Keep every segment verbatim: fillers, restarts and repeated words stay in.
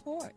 support.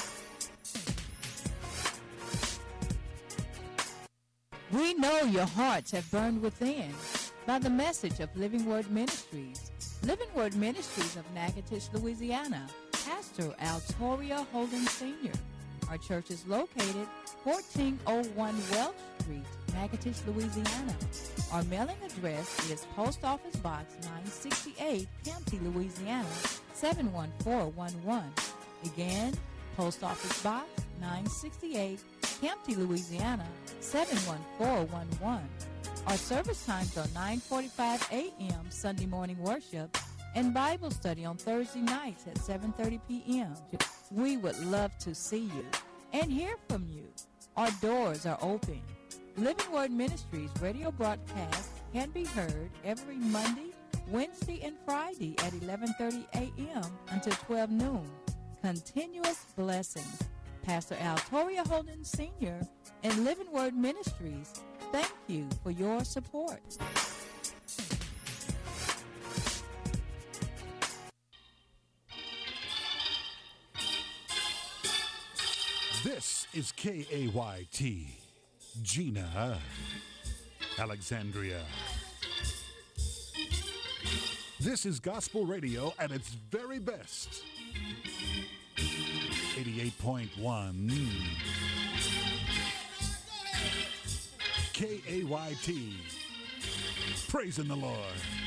We know your hearts have burned within by the message of Living Word Ministries. Living Word Ministries of Natchitoches, Louisiana. Pastor Altoria Holden Senior Our church is located fourteen oh one Welch Street, Natchitoches, Louisiana. Our mailing address is Post Office Box nine sixty-eight, Kempty, Louisiana, seven one four one one. Again, Post Office Box nine sixty-eight, Kempty, Louisiana, seven one four one one. Our service times are nine forty-five a.m. Sunday morning worship and Bible study on Thursday nights at seven thirty p.m. We would love to see you and hear from you. Our doors are open. Living Word Ministries radio broadcast can be heard every Monday, Wednesday, and Friday at eleven thirty a.m. until twelve noon. Continuous blessings. Pastor Altoria Holden Senior and Living Word Ministries, thank you for your support. This is K A Y T, Gina, Alexandria. This is gospel radio at its very best. eighty-eight point one K A Y T, praising the Lord.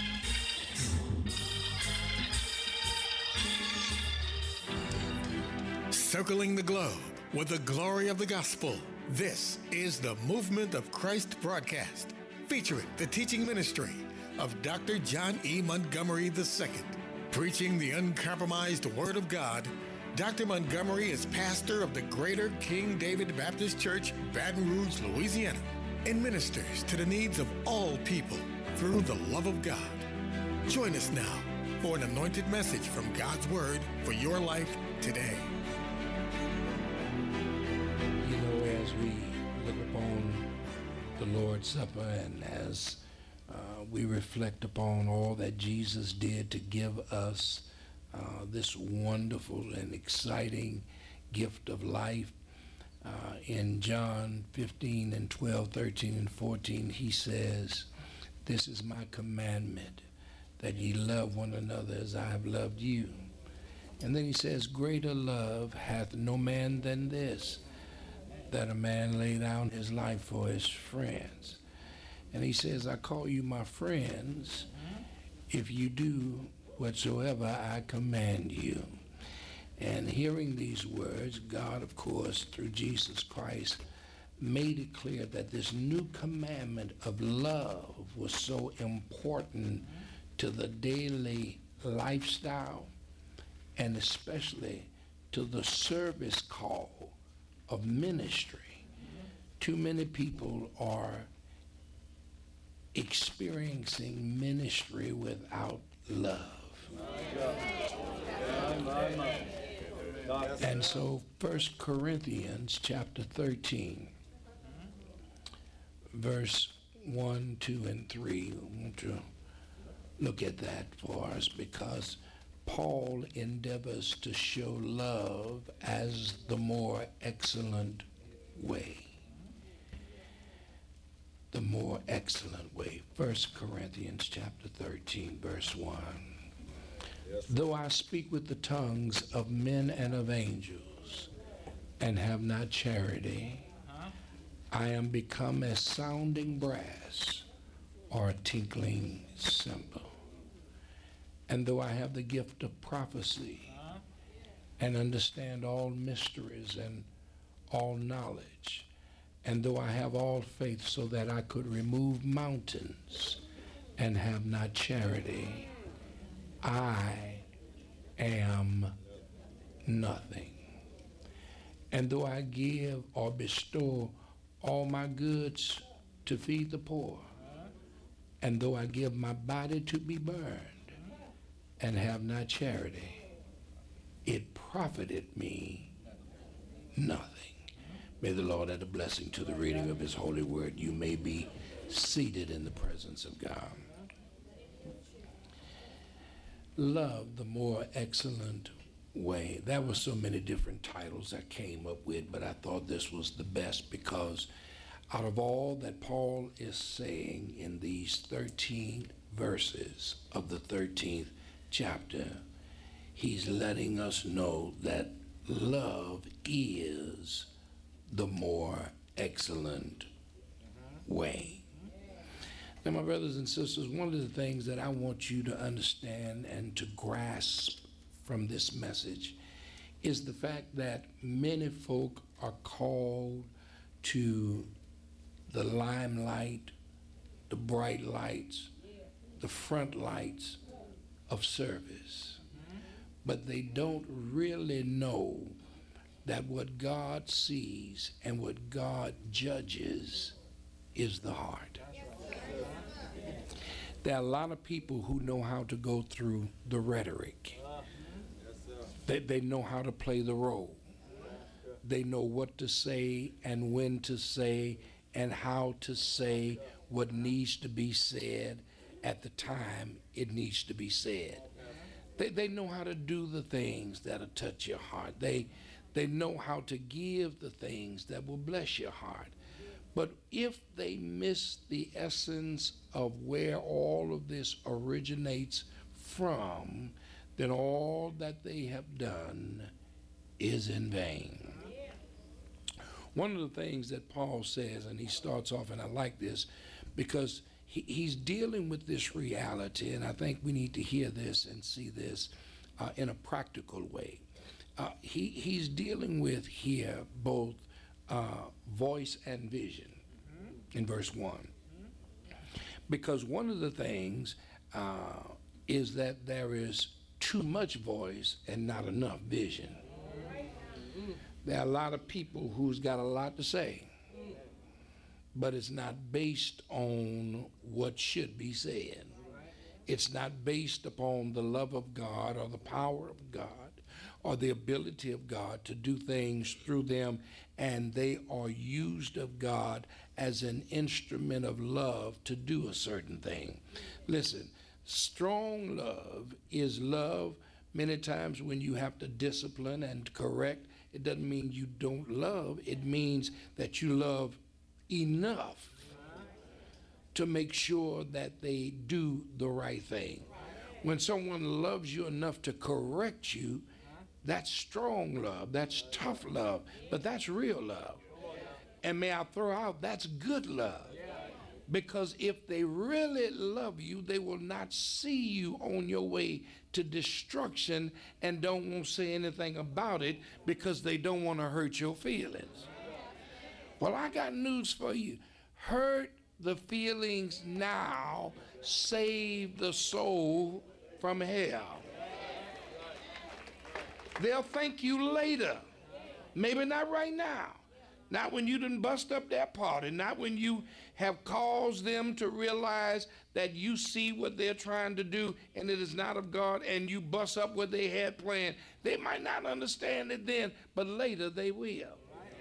Circling the globe with the glory of the gospel. This is the Movement of Christ broadcast, featuring the teaching ministry of Doctor John E. Montgomery the Second. Preaching the uncompromised Word of God, Doctor Montgomery is pastor of the Greater King David Baptist Church, Baton Rouge, Louisiana, and ministers to the needs of all people through the love of God. Join us now for an anointed message from God's Word for your life today. You know, as we look upon the Lord's Supper and as uh, we reflect upon all that Jesus did to give us uh, this wonderful and exciting gift of life, uh, in John fifteen and twelve, thirteen and fourteen, he says, "This is my commandment, that ye love one another as I have loved you." And then he says, "Greater love hath no man than this, that a man lay down his life for his friends." And he says, "I call you my friends if you do whatsoever I command you." And hearing these words, God, of course, through Jesus Christ, made it clear that this new commandment of love was so important to the daily lifestyle, and especially to the service call of ministry. Too many people are experiencing ministry without love. And so First Corinthians chapter thirteen, verse one, two, and three, I want to look at that for us, because Paul endeavors to show love as the more excellent way. The more excellent way. First Corinthians chapter thirteen, verse one. Yes. "Though I speak with the tongues of men and of angels, and have not charity, uh-huh. I am become as sounding brass or a tinkling cymbal. And though I have the gift of prophecy, uh-huh. and understand all mysteries and all knowledge, and though I have all faith so that I could remove mountains and have not charity, I am nothing. And though I give or bestow all my goods to feed the poor, and though I give my body to be burned and have not charity, it profited me nothing." May the Lord add a blessing to the reading of his holy word. You may be seated in the presence of God. Love, the more excellent way. There were so many different titles I came up with, but I thought this was the best because out of all that Paul is saying in these thirteen verses of the thirteenth chapter, he's letting us know that love is the more excellent way. Now, my brothers and sisters, one of the things that I want you to understand and to grasp from this message is the fact that many folk are called to the limelight, the bright lights, the front lights of service. But they don't really know that what God sees and what God judges is the heart. There are a lot of people who know how to go through the rhetoric. They, they know how to play the role. They know what to say and when to say and how to say what needs to be said at the time it needs to be said. They, they know how to do the things that'll touch your heart. They, they know how to give the things that will bless your heart. But if they miss the essence of where all of this originates from, then all that they have done is in vain. One of the things that Paul says, and he starts off, and I like this, because he, he's dealing with this reality, and I think we need to hear this and see this uh, in a practical way. Uh, he, he's dealing with here both uh, voice and vision in verse one. Because one of the things uh, is that there is too much voice and not enough vision. There are a lot of people who's got a lot to say, but it's not based on what should be said. It's not based upon the love of God or the power of God or the ability of God to do things through them, and they are used of God as an instrument of love to do a certain thing. Listen, strong love is love many times when you have to discipline and correct. It doesn't mean you don't love. It means that you love enough to make sure that they do the right thing. When someone loves you enough to correct you, that's strong love, that's tough love, but that's real love. And may I throw out, that's good love. Because if they really love you, they will not see you on your way to destruction and don't want to say anything about it because they don't want to hurt your feelings. Well, I got news for you. Hurt the feelings now, save the soul from hell. They'll thank you later. Maybe not right now. Not when you done bust up their party. Not when you have caused them to realize that you see what they're trying to do and it is not of God, and you bust up what they had planned. They might not understand it then, but later they will.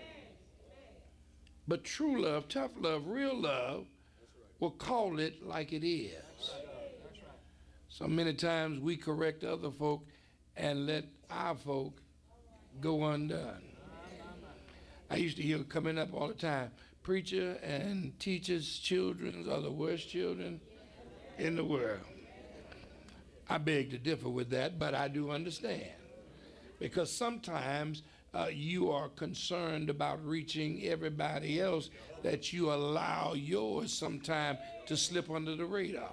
But true love, tough love, real love will call it like it is. So many times we correct other folk and let our folk go undone. I used to hear coming up all the time, preacher and teachers' children are the worst children in the world. I beg to differ with that, but I do understand. Because sometimes uh, you are concerned about reaching everybody else that you allow yours sometime to slip under the radar.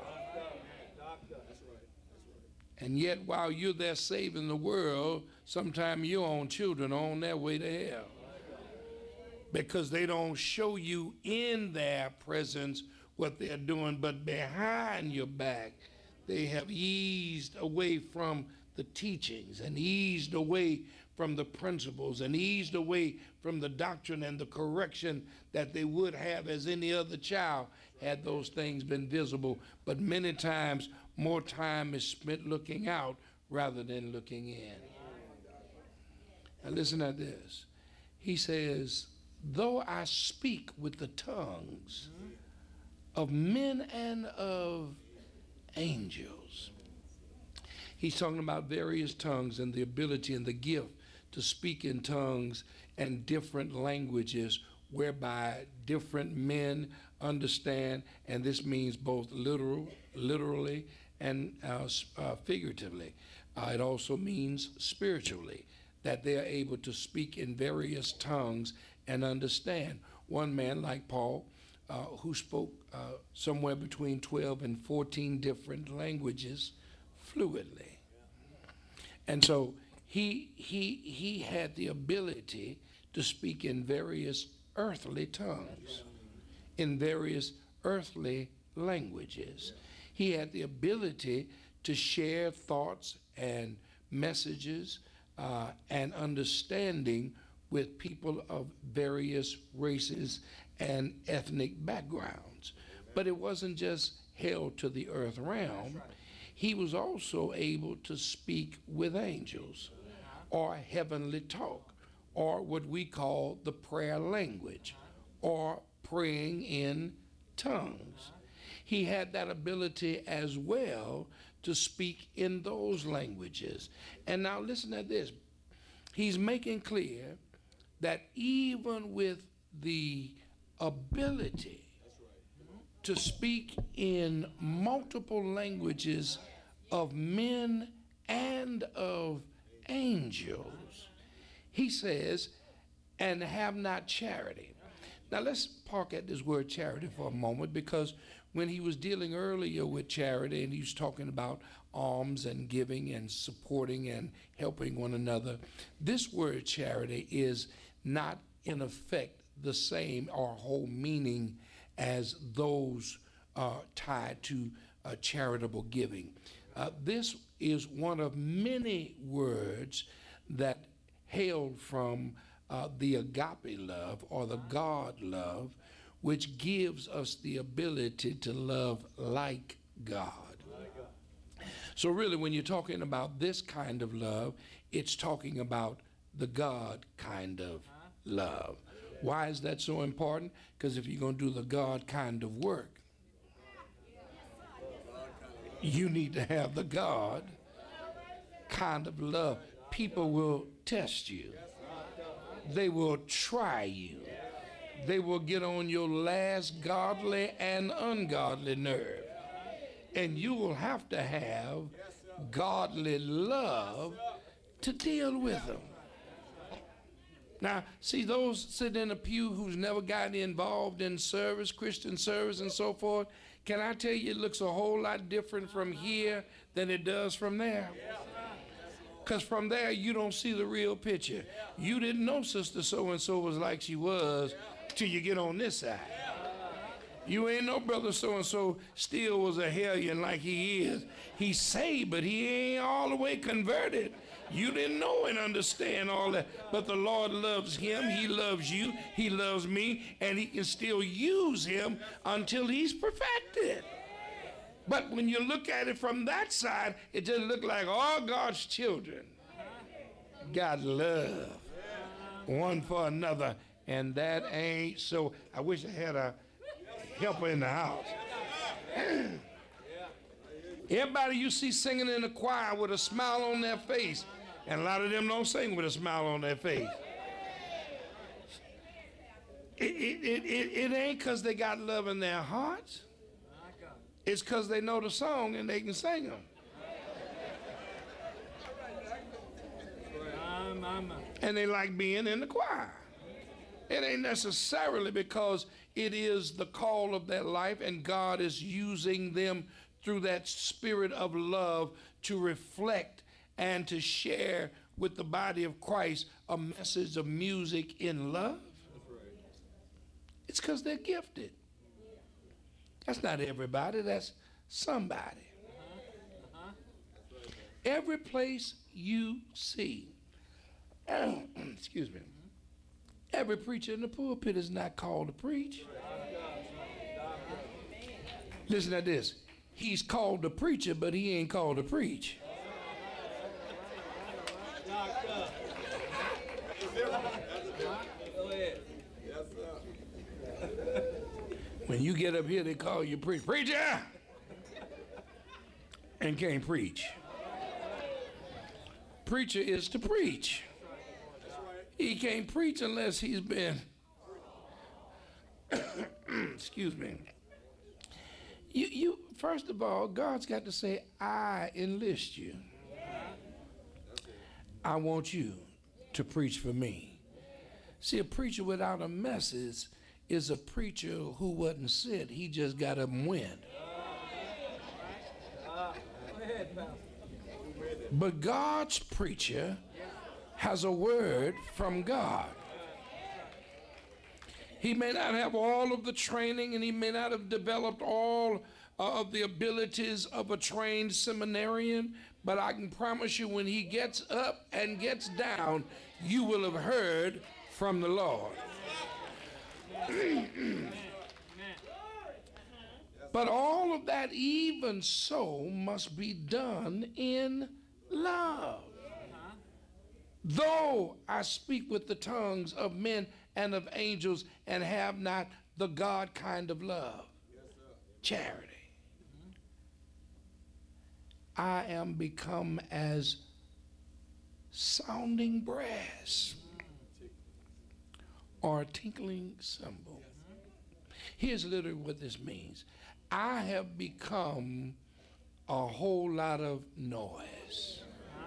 And yet while you're there saving the world, sometimes your own children are on their way to hell. Because they don't show you in their presence what they're doing, but behind your back, they have eased away from the teachings and eased away from the principles and eased away from the doctrine and the correction that they would have as any other child had those things been visible. But many times, more time is spent looking out rather than looking in. Now listen to this. He says, though I speak with the tongues of men and of angels, He's talking about various tongues and the ability and the gift to speak in tongues and different languages whereby different men understand, and this means both literal, literally and uh, uh, figuratively. Uh, it also means spiritually, that they are able to speak in various tongues and understand. One man like Paul, uh, who spoke uh, somewhere between twelve and fourteen different languages fluently. And so he, he, he had the ability to speak in various earthly tongues, in various earthly languages. He had the ability to share thoughts and messages uh, and understanding with people of various races and ethnic backgrounds. But it wasn't just held to the earth realm. He was also able to speak with angels, or heavenly talk, or what we call the prayer language, or praying in tongues. He had that ability as well to speak in those languages. And now listen to this. He's making clear that even with the ability to speak in multiple languages of men and of angels, he says, and have not charity. Now let's park at this word charity for a moment, because when he was dealing earlier with charity and he was talking about alms and giving and supporting and helping one another, this word charity is not in effect the same or whole meaning as those uh, tied to uh, charitable giving. Uh, this is one of many words that hail from uh, the agape love, or the God love, which gives us the ability to love like God. So really, when you're talking about this kind of love, it's talking about the God kind of love. Why is that so important? Because if you're going to do the God kind of work, you need to have the God kind of love. People will test you. They will try you. They will get on your last godly and ungodly nerve. And you will have to have godly love to deal with them. Now, see, those sitting in a pew who's never gotten involved in service, Christian service and so forth, can I tell you it looks a whole lot different from here than it does from there? Because from there, you don't see the real picture. You didn't know Sister So-and-so was like she was till you get on this side. You ain't know Brother So-and-so still was a hellion like he is. He's saved, but he ain't all the way converted. You didn't know and understand all that. But the Lord loves him. He loves you. He loves me. And he can still use him until he's perfected. But when you look at it from that side, it just looks like all God's children got love one for another. And that ain't so. I wish I had a helper in the house. Everybody you see singing in the choir with a smile on their face, and a lot of them don't sing with a smile on their face. It, it, it, it, it ain't because they got love in their hearts. It's because they know the song and they can sing them. And they like being in the choir. It ain't necessarily because it is the call of their life and God is using them through that spirit of love to reflect and to share with the body of Christ a message of music in love. It's because they're gifted. That's not everybody, that's somebody. Every place you see, excuse me, every preacher in the pulpit is not called to preach. Listen to this. He's called to preacher, but he ain't called to preach. When you get up here, they call you preach, preacher, and can't preach. preacher is to preach. He can't preach unless he's been, excuse me. You, you, first of all, God's got to say, I enlist you. I want you to preach for me. See, a preacher without a message is a preacher who wasn't sent. He just got a wind. But God's preacher has a word from God. He may not have all of the training, and he may not have developed all uh, of the abilities of a trained seminarian, but I can promise you when he gets up and gets down, you will have heard from the Lord. But all of that, even so, must be done in love. Though I speak with the tongues of men and of angels and have not the God kind of love, charity, I am become as sounding brass or a tinkling cymbal. Here's literally what this means. I have become a whole lot of noise.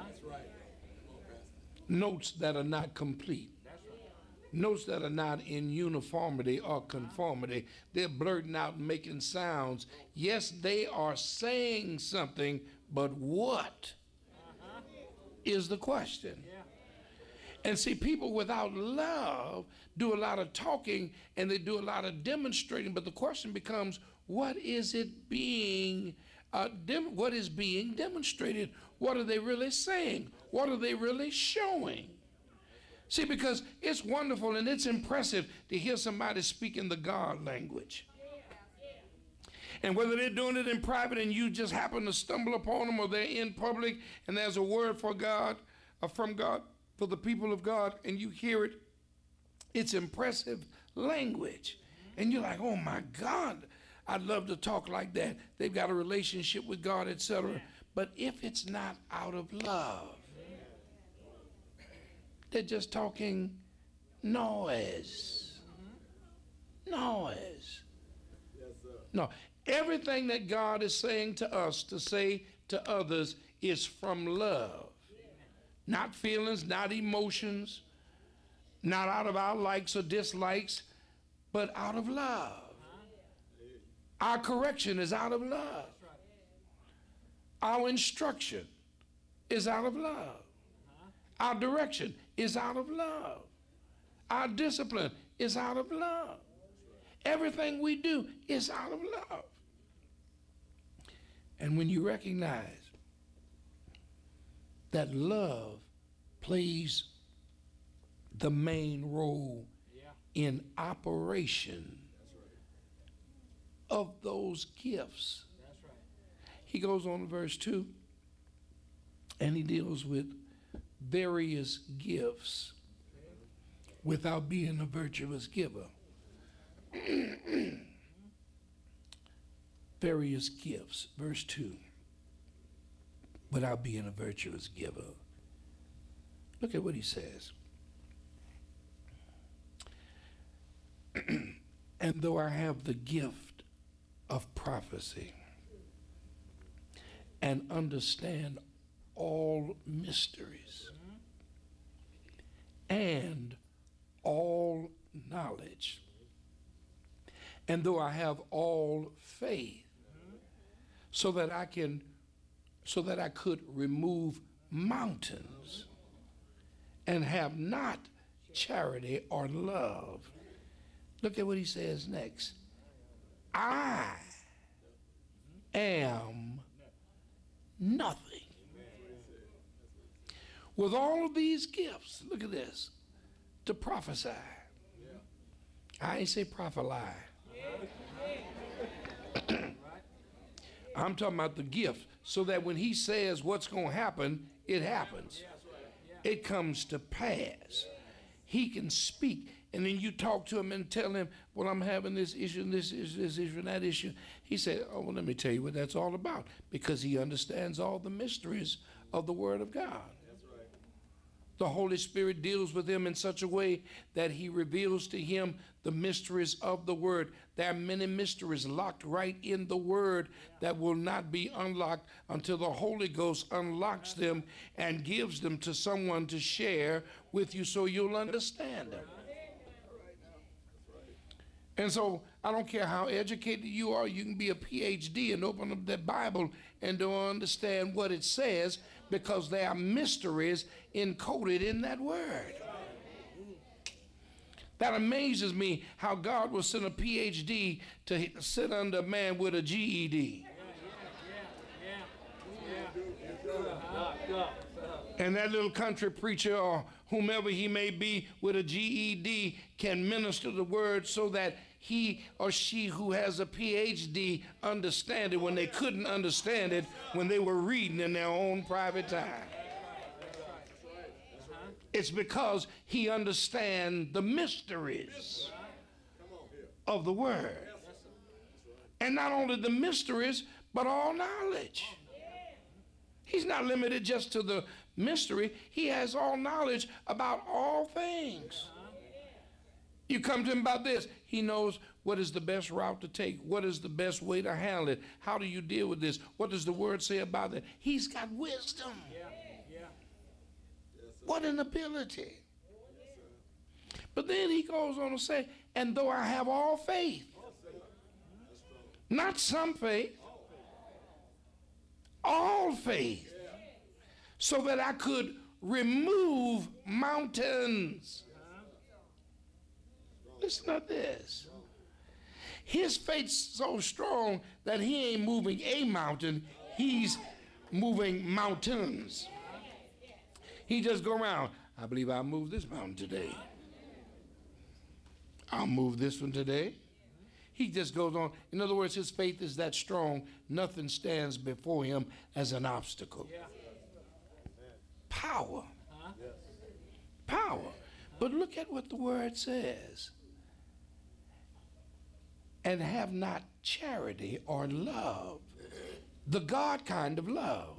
Notes that are not complete. Notes that are not in uniformity or conformity. They're blurting out and making sounds. Yes, they are saying something, but what is the question? And see, people without love do a lot of talking and they do a lot of demonstrating, but the question becomes, what is it being, uh, dem- what is being demonstrated? What are they really saying? What are they really showing? See, because it's wonderful and it's impressive to hear somebody speaking the God language. And whether they're doing it in private and you just happen to stumble upon them, or they're in public and there's a word for God, or from God, for the people of God, and you hear it, it's impressive language. And you're like, oh my God, I'd love to talk like that. They've got a relationship with God, et cetera. But if it's not out of love, they're just talking noise. Noise. No, everything that God is saying to us to say to others is from love. Not feelings, not emotions, not out of our likes or dislikes, but out of love. Our correction is out of love. Our instruction is out of love. Our direction is out of love. Our discipline is out of love. Everything we do is out of love. And when you recognize that love plays the main role in operation of those gifts. He goes on to verse two, and he deals with various gifts without being a virtuous giver. Various gifts, verse two, without being a virtuous giver. Look at what he says. And though I have the gift of prophecy and understand all mysteries and all knowledge, and though I have all faith, so that I can, so that I could remove mountains, and have not charity or love. Look at what he says next. I am nothing. With all of these gifts, look at this, to prophesy. I ain't say prophesy. I'm talking about the gift, so that when he says what's going to happen, it happens. It comes to pass. He can speak, and then you talk to him and tell him, well, I'm having this issue, and this issue, this issue, and that issue. He said, oh, well, let me tell you what that's all about, because he understands all the mysteries of the Word of God. The Holy Spirit deals with him in such a way that he reveals to him the mysteries of the Word. There are many mysteries locked right in the Word that will not be unlocked until the Holy Ghost unlocks them and gives them to someone to share with you so you'll understand them. And so I don't care how educated you are, you can be a P H D and open up that Bible and don't understand what it says because there are mysteries encoded in that word. That amazes me how God will send a P H D to sit under a man with a G E D. And that little country preacher or whomever he may be with a G E D can minister the word so that he or she who has a P H D understand it when they couldn't understand it when they were reading in their own private time. It's because he understands the mysteries of the word. And not only the mysteries, but all knowledge. He's not limited just to the mystery. He has all knowledge about all things. You come to him about this, he knows what is the best route to take, what is the best way to handle it, how do you deal with this, what does the word say about it. He's got wisdom. Yeah. Yeah. What an ability. But then he goes on to say, and though I have all faith, not some faith, all faith, so that I could remove mountains. Listen to this. His faith's so strong that he ain't moving a mountain, he's moving mountains. He just go around, I believe I'll move this mountain today. I'll move this one today. He just goes on. In other words, his faith is that strong, nothing stands before him as an obstacle. Power. Power. But look at what the word says. And have not charity or love, the God kind of love.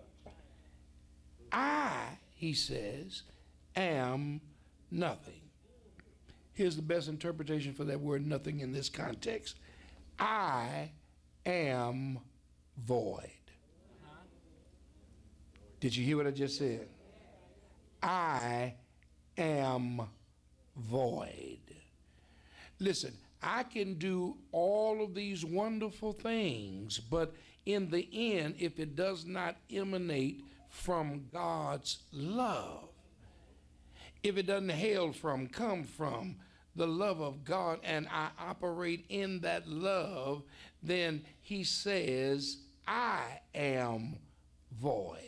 I, he says, am nothing. Here's the best interpretation for that word nothing in this context. I am void. Did you hear what I just said? I am void. Listen, I can do all of these wonderful things, but in the end, if it does not emanate from God's love, if it doesn't hail from, come from the love of God, and I operate in that love, then he says, I am void.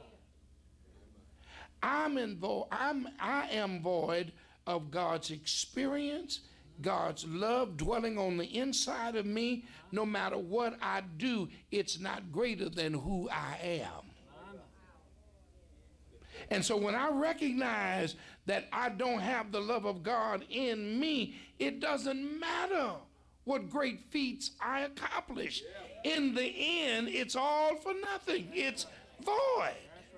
I'm in vo- I'm, I am void of God's experience, God's love dwelling on the inside of me. No matter what I do, it's not greater than who I am. And so when I recognize that I don't have the love of God in me, it doesn't matter what great feats I accomplish. In the end, it's all for nothing. It's void.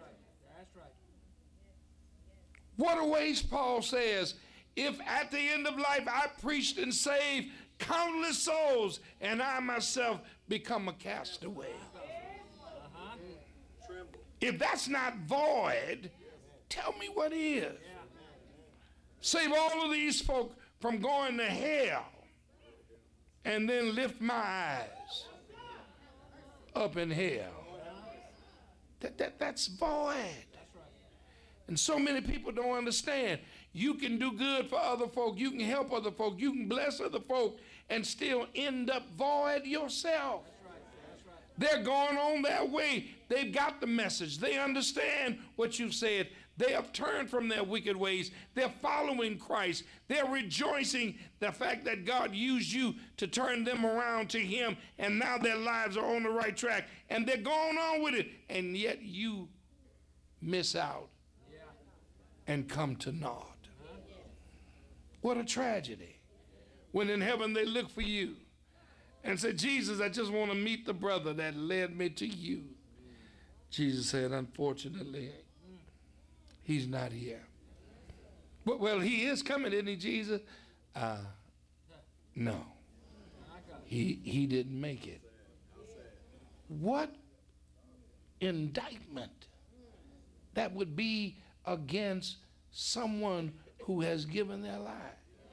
What a waste, Paul says. If at the end of life I preached and saved countless souls and I myself become a castaway. Uh-huh. If that's not void, tell me what is. Save all of these folk from going to hell and then lift my eyes up in hell. That, that, that's void. And so many people don't understand. You can do good for other folk. You can help other folk. You can bless other folk and still end up void yourself. That's right. That's right. They're going on their way. They've got the message. They understand what you've said. They have turned from their wicked ways. They're following Christ. They're rejoicing the fact that God used you to turn them around to him, and now their lives are on the right track, and they're going on with it, and yet you miss out and come to naught. What a tragedy. When in heaven they look for you and say, Jesus, I just want to meet the brother that led me to you. Jesus said, unfortunately, He's not here. Well, he is coming, isn't he, Jesus? Uh, no. He, he didn't make it. What indictment that would be against someone who has given their life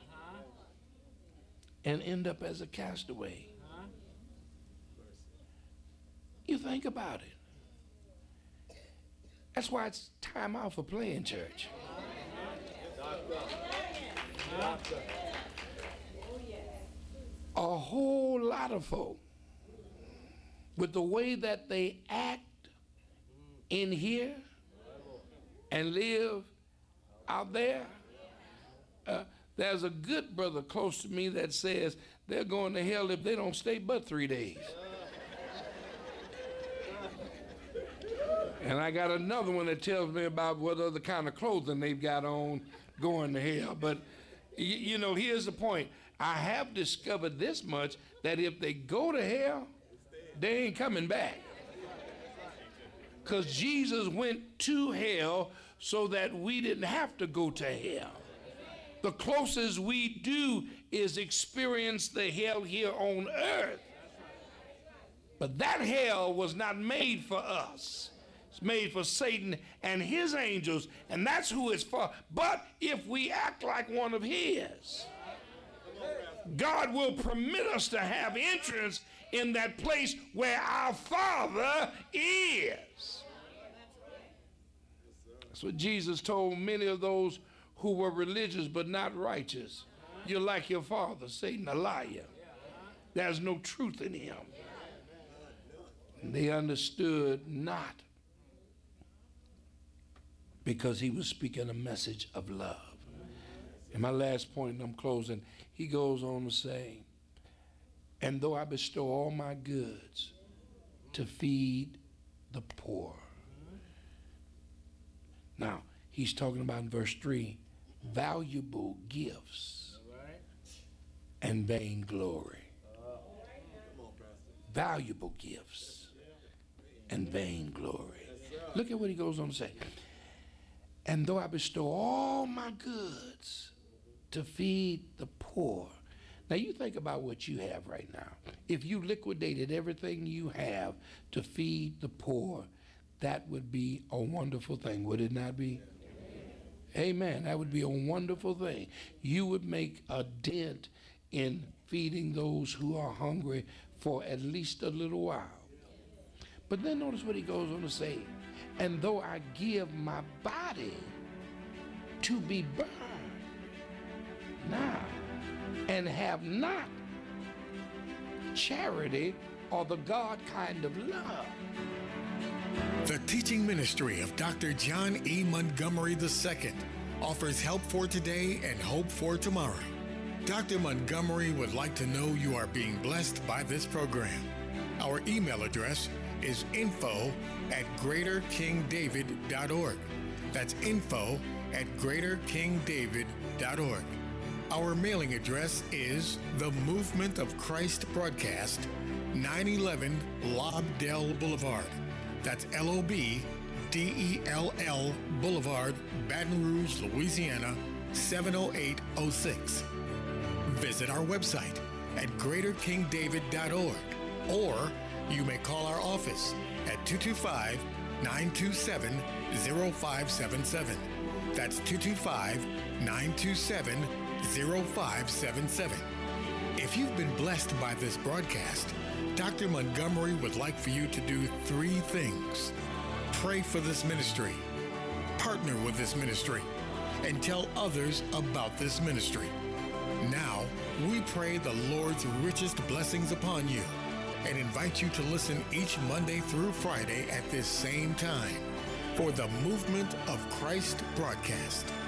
and end up as a castaway. You think about it. That's why it's time out for playing church. A whole lot of folk, with the way that they act in here and live out there, uh, there's a good brother close to me that says they're going to hell if they don't stay but three days. And I got another one that tells me about what other kind of clothing they've got on going to hell. But, y- you know, here's the point. I have discovered this much, that if they go to hell, they ain't coming back. Because Jesus went to hell so that we didn't have to go to hell. The closest we do is experience the hell here on earth. But that hell was not made for us. It's made for Satan and his angels, and that's who it's for. But if we act like one of his, God will permit us to have entrance in that place where our Father is. That's what Jesus told many of those who were religious but not righteous. You're like your father, Satan, a liar. There's no truth in him. And they understood not, because he was speaking a message of love. And my last point, and I'm closing, he goes on to say, and though I bestow all my goods to feed the poor. Now, he's talking about in verse three, valuable gifts and vainglory. Valuable gifts and vainglory. Look at what he goes on to say. And though I bestow all my goods to feed the poor. Now you think about what you have right now. If you liquidated everything you have to feed the poor, that would be a wonderful thing, would it not be? Amen. That would be a wonderful thing. You would make a dent in feeding those who are hungry for at least a little while. But then notice what he goes on to say. And though I give my body to be burned now, and have not charity or the God kind of love. The teaching ministry of Doctor John E. Montgomery the Second offers help for today and hope for tomorrow. Doctor Montgomery would like to know you are being blessed by this program. Our email address is info at greater king david dot org. That's info at greater king david dot org. Our mailing address is The Movement of Christ Broadcast, nine eleven Lobdell Boulevard. That's L O B D E L L Boulevard, Baton Rouge, Louisiana, seven oh eight oh six. Visit our website at greater king david dot org, or you may call our office at two two five, nine two seven, oh five seven seven. That's two two five, nine two seven, oh five seven seven. If you've been blessed by this broadcast, Doctor Montgomery would like for you to do three things. Pray for this ministry, partner with this ministry, and tell others about this ministry. Now, we pray the Lord's richest blessings upon you and invite you to listen each Monday through Friday at this same time for the Movement of Christ broadcast.